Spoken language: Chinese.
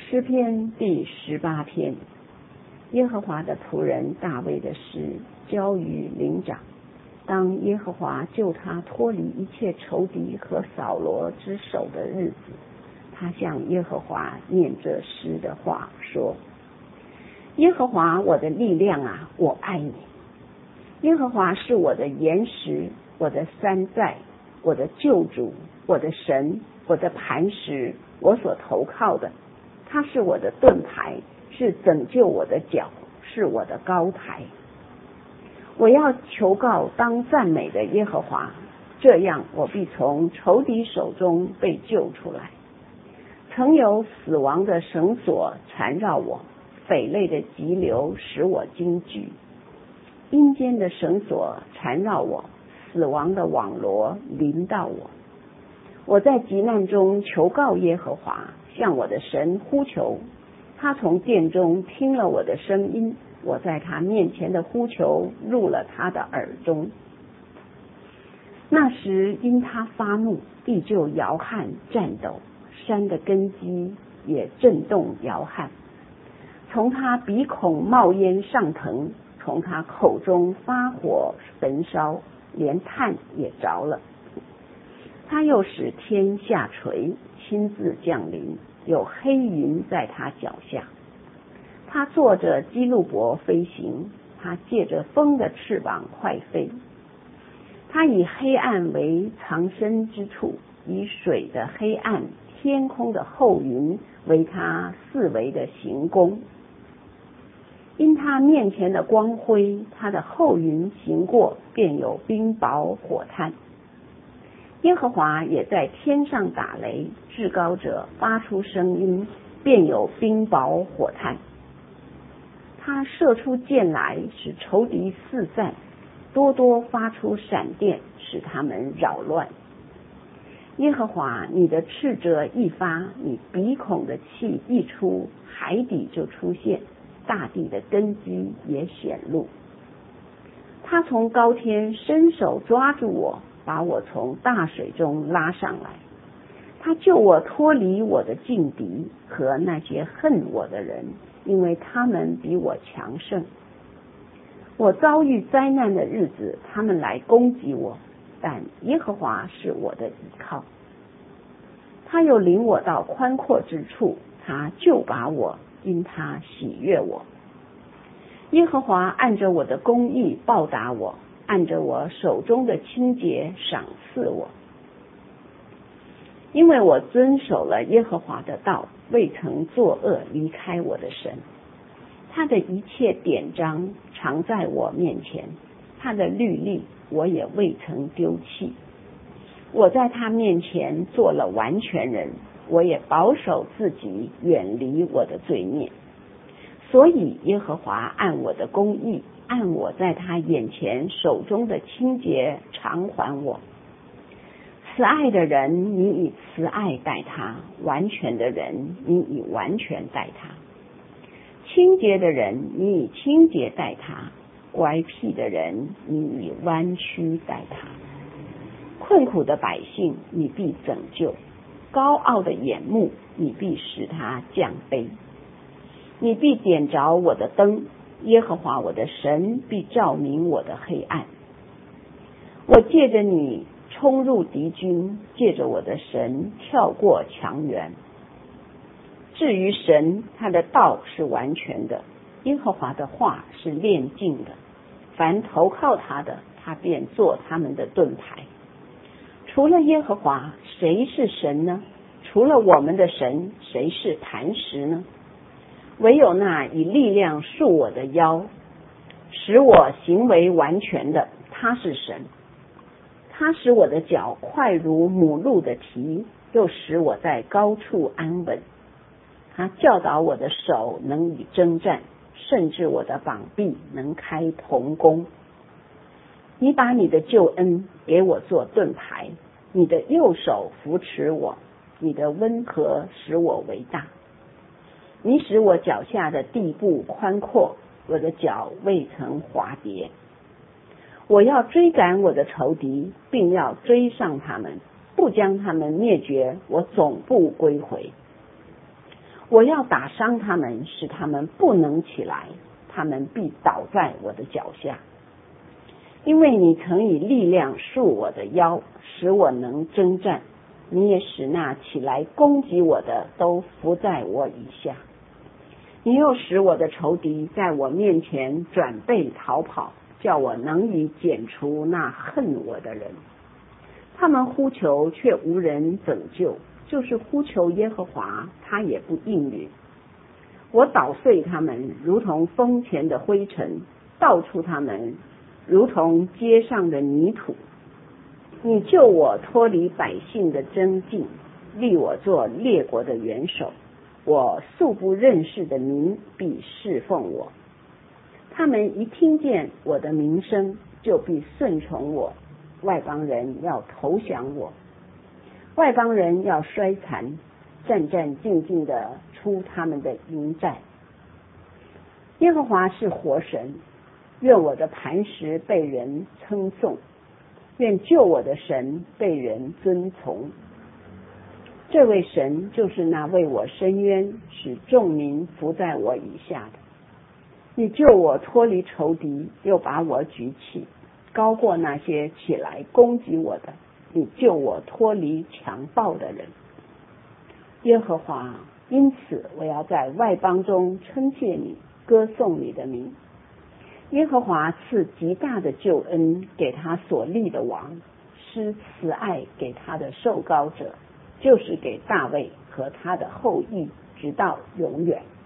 诗篇第18篇，耶和华的仆人大卫的诗，交于灵长。当耶和华救他脱离一切仇敌和扫罗之手的日子，他向耶和华念这诗的话说：耶和华我的力量啊，我爱你。耶和华是我的岩石，我的山寨，我的救主，我的神，我的磐石，我所投靠的。他是我的盾牌，是拯救我的脚，是我的高台。我要求告当赞美的耶和华，这样我必从仇敌手中被救出来。曾有死亡的绳索缠绕我，匪类的急流使我惊惧。阴间的绳索缠绕我，死亡的网罗临到我。我在急难中求告耶和华，向我的神呼求。他从殿中听了我的声音，我在他面前的呼求入了他的耳中。那时因他发怒，地就摇撼颤抖，山的根基也震动摇撼。从他鼻孔冒烟上腾，从他口中发火焚烧，连炭也着了。他又使天下垂，亲自降临，有黑云在他脚下。他坐着基路伯飞行，他借着风的翅膀快飞。他以黑暗为藏身之处，以水的黑暗、天空的厚云为他四围的行宫。因他面前的光辉，他的后云行过，便有冰雹火炭。耶和华也在天上打雷，至高者发出声音，便有冰雹火炭。他射出箭来，使仇敌四散，多多发出闪电，使他们扰乱。耶和华，你的斥责一发，你鼻孔的气一出，海底就出现，大地的根基也显露。他从高天伸手抓住我，把我从大水中拉上来。他救我脱离我的劲敌和那些恨我的人，因为他们比我强盛。我遭遇灾难的日子，他们来攻击我，但耶和华是我的依靠。他又领我到宽阔之处，他救拔我，因他喜悦我。耶和华按着我的公义报答我，按着我手中的清洁赏赐我。因为我遵守了耶和华的道，未曾作恶离开我的神。他的一切典章常在我面前，他的律例我也未曾丢弃。我在他面前做了完全人，我也保守自己远离我的罪孽。所以耶和华按我的公义，按我在他眼前手中的清洁偿还我。慈爱的人，你以慈爱待他；完全的人，你以完全待他；清洁的人，你以清洁待他；乖僻的人，你以弯曲待他。困苦的百姓，你必拯救；高傲的眼目，你必使他降卑。你必点着我的灯，耶和华我的神必照明我的黑暗。我借着你冲入敌军，借着我的神跳过墙垣。至于神，他的道是完全的，耶和华的话是炼净的。凡投靠他的，他便做他们的盾牌。除了耶和华，谁是神呢？除了我们的神，谁是磐石呢？唯有那以力量束我的腰，使我行为完全的，他是神。他使我的脚快如母鹿的蹄，又使我在高处安稳。他教导我的手能以征战，甚至我的膀臂能开铜弓。你把你的救恩给我做盾牌，你的右手扶持我，你的温和使我为大。你使我脚下的地步宽阔，我的脚未曾滑跌。我要追赶我的仇敌，并要追上他们，不将他们灭绝，我总不归回。 我要打伤他们，使他们不能起来，他们必倒在我的脚下。因为你曾以力量束我的腰，使我能征战，你也使那起来攻击我的都伏在我以下。你又使我的仇敌在我面前转背逃跑，叫我能以剪除那恨我的人。他们呼求却无人拯救，就是呼求耶和华，他也不应允。我捣碎他们，如同风前的灰尘，倒出他们，如同街上的泥土。你救我脱离百姓的争竞，立我做列国的元首。我素不认识的民必侍奉我，他们一听见我的名声，就必顺从我。外邦人要投降我，外邦人要衰残，战战兢兢地出他们的营寨。耶和华是活神，愿我的磐石被人称颂，愿救我的神被人尊崇。这位神就是那为我伸冤，使众民伏在我以下的。你救我脱离仇敌，又把我举起，高过那些起来攻击我的。你救我脱离强暴的人。耶和华，因此我要在外邦中称谢你，歌颂你的名。耶和华赐极大的救恩给他所立的王，施慈爱给他的受膏者，就是给大卫和他的后裔，直到永远。